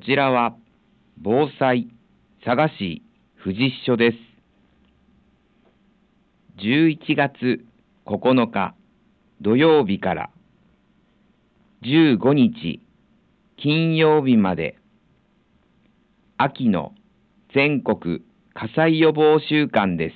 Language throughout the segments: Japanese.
ちらは防災佐賀市富士支所です。11月9日土曜日から15日金曜日まで秋の全国火災予防週間です。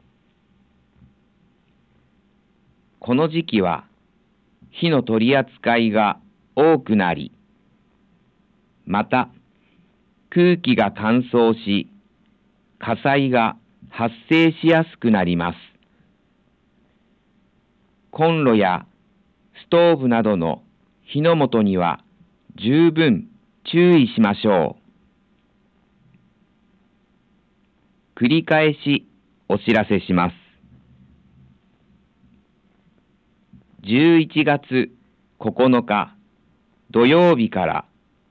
この時期は火の取り扱いが多くなり、また空気が乾燥し、火災が発生しやすくなります。コンロやストーブなどの火の元には十分注意しましょう。繰り返しお知らせします。11月9日土曜日から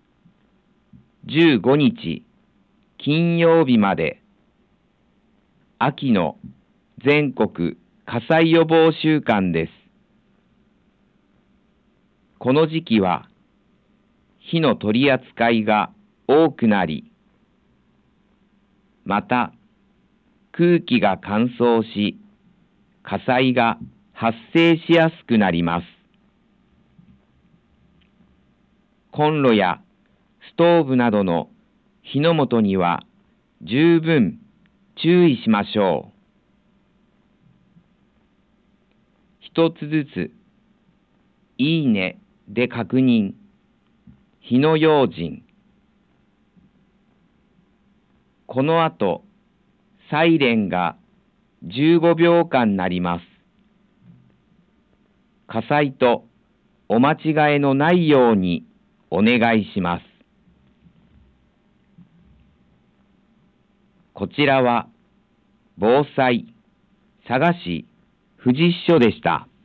15日金曜日まで秋の全国火災予防週間です。この時期は火の取り扱いが多くなり、また空気が乾燥し、火災が発生しやすくなります。コンロやストーブなどの火の元には十分注意しましょう。一つずつ、いいねで確認。火の用心。この後、サイレンが15秒間鳴ります。火災とお間違えのないようにお願いします。こちらは防災佐賀市富士支所でした。